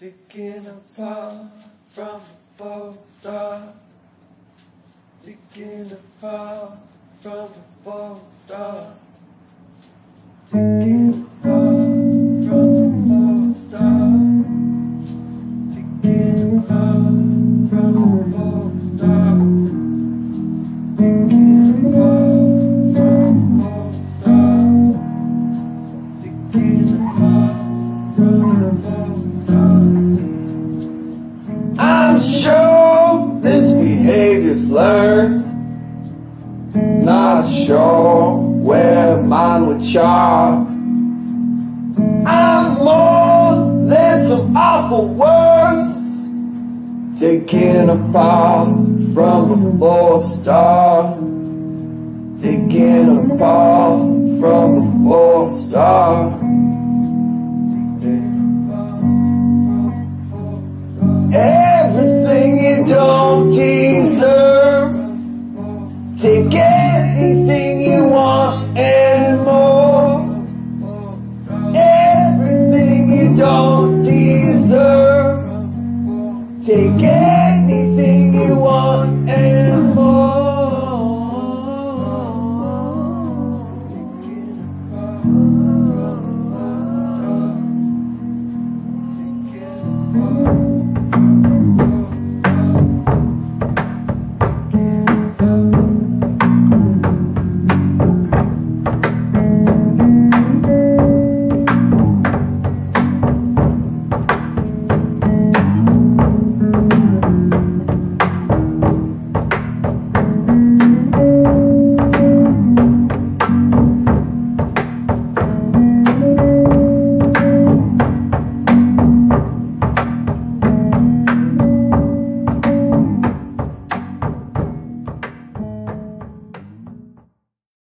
Taking apart from a false star. Taking apart from a false star. Taking apart from a false star. Taking apart from a false star. Taking apart from a false star. Taking apart from a false star. I'm sure this behavior's learned. Not sure where mine would chart. I'm more than some awful words taken apart from a false star. Taken apart from a false star. Everything you don't deserve. Take anything